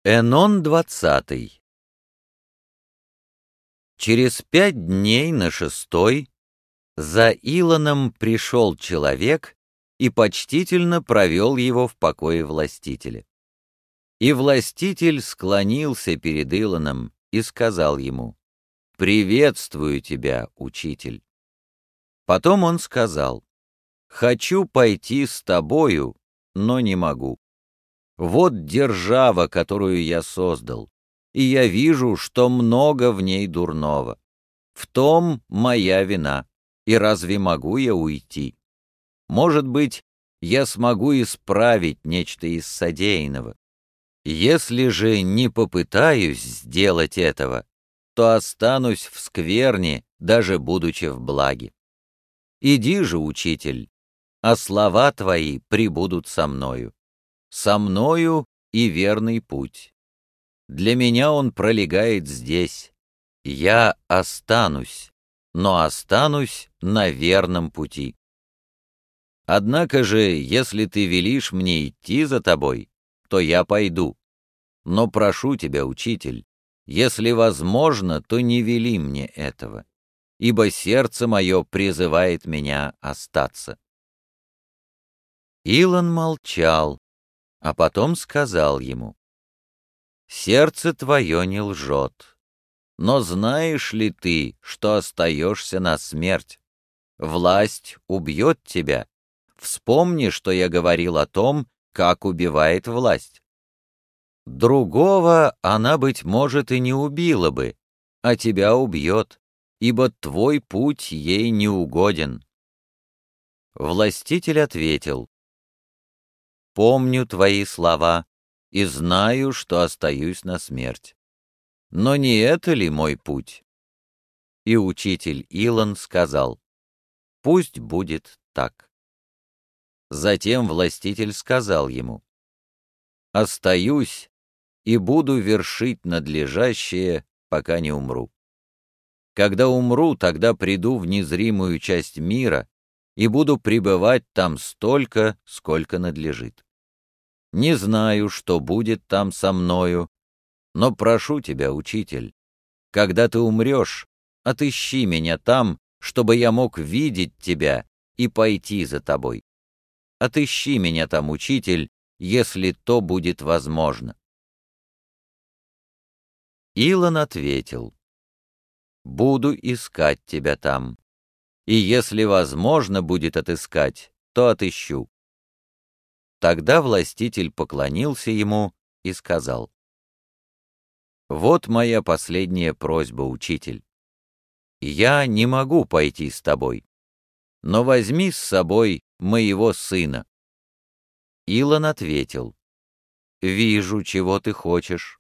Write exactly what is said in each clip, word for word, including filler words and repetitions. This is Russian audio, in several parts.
Энон двадцатый. Через пять дней на шестой за Илоном пришел человек и почтительно провел его в покое властителя. И властитель склонился перед Илоном и сказал ему: «Приветствую тебя, учитель». Потом он сказал: «Хочу пойти с тобою, но не могу. Вот держава, которую я создал, и я вижу, что много в ней дурного. В том моя вина, и разве могу я уйти? Может быть, я смогу исправить нечто из содеянного. Если же не попытаюсь сделать этого, то останусь в скверне, даже будучи в благе. Иди же, учитель, а слова твои прибудут со мною. Со мною и верный путь. Для меня он пролегает здесь. Я останусь, но останусь на верном пути. Однако же, если ты велишь мне идти за тобой, то я пойду. Но прошу тебя, учитель, если возможно, то не вели мне этого, ибо сердце мое призывает меня остаться». Илон молчал, а потом сказал ему: «Сердце твое не лжет, но знаешь ли ты, что остаешься на смерть? Власть убьет тебя. Вспомни, что я говорил о том, как убивает власть. Другого она, быть может, и не убила бы, а тебя убьет, ибо твой путь ей не угоден». Властитель ответил: «Помню твои слова и знаю, что остаюсь на смерть. Но не это ли мой путь?» И учитель Илон сказал: «Пусть будет так». Затем властитель сказал ему: «Остаюсь и буду вершить надлежащее, пока не умру. Когда умру, тогда приду в незримую часть мира и буду пребывать там столько, сколько надлежит. Не знаю, что будет там со мною, но прошу тебя, учитель, когда ты умрешь, отыщи меня там, чтобы я мог видеть тебя и пойти за тобой. Отыщи меня там, учитель, если то будет возможно». Илон ответил: «Буду искать тебя там, и если возможно будет отыскать, то отыщу». Тогда властитель поклонился ему и сказал: «Вот моя последняя просьба, учитель. Я не могу пойти с тобой, но возьми с собой моего сына». Илон ответил: «Вижу, чего ты хочешь».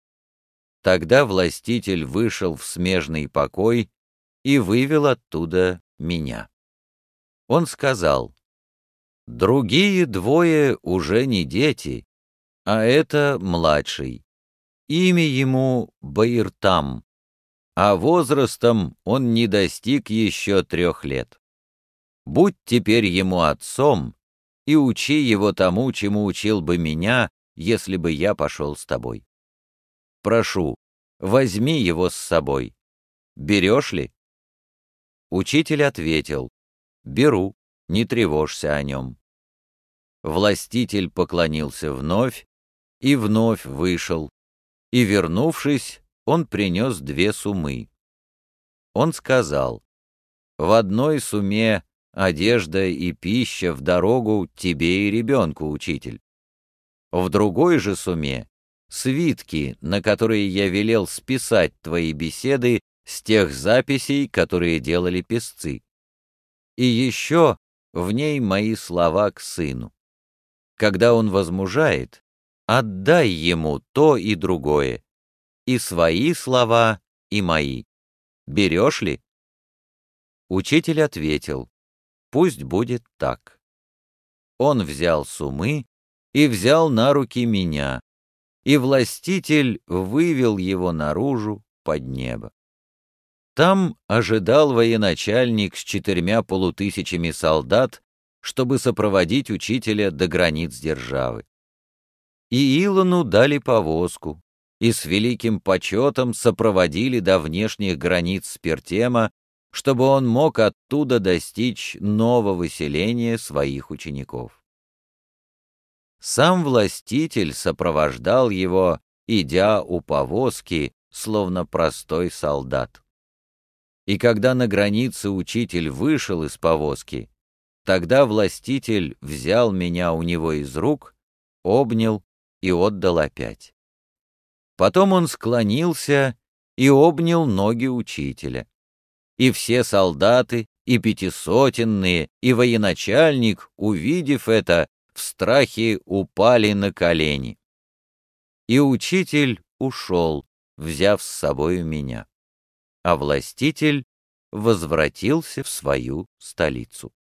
Тогда властитель вышел в смежный покой и вывел оттуда меня. Он сказал: «Другие двое уже не дети, а это младший. Имя ему Баиртам, а возрастом он не достиг еще трех лет. Будь теперь ему отцом и учи его тому, чему учил бы меня, если бы я пошел с тобой. Прошу, возьми его с собой. Берешь ли?» Учитель ответил: «Беру, не тревожься о нем». Властитель поклонился вновь и вновь вышел, и, вернувшись, он принес две суммы. Он сказал: «В одной сумме одежда и пища в дорогу тебе и ребенку, учитель. В другой же сумме свитки, на которые я велел списать твои беседы с тех записей, которые делали писцы. И еще в ней мои слова к сыну. Когда он возмужает, отдай ему то и другое, и свои слова, и мои. Берешь ли?» Учитель ответил: «Пусть будет так». Он взял суммы и взял на руки меня, и властитель вывел его наружу под небо. Там ожидал военачальник с четырьмя полутысячами солдат, чтобы сопроводить учителя до границ державы. И Илону дали повозку, и с великим почетом сопроводили до внешних границ Спиртема, чтобы он мог оттуда достичь нового селения своих учеников. Сам властитель сопровождал его, идя у повозки, словно простой солдат. И когда на границе учитель вышел из повозки, тогда властитель взял меня у него из рук, обнял и отдал опять. Потом он склонился и обнял ноги учителя. И все солдаты, и пятисотенные, и военачальник, увидев это, в страхе упали на колени. И учитель ушел, взяв с собою меня. А властитель возвратился в свою столицу.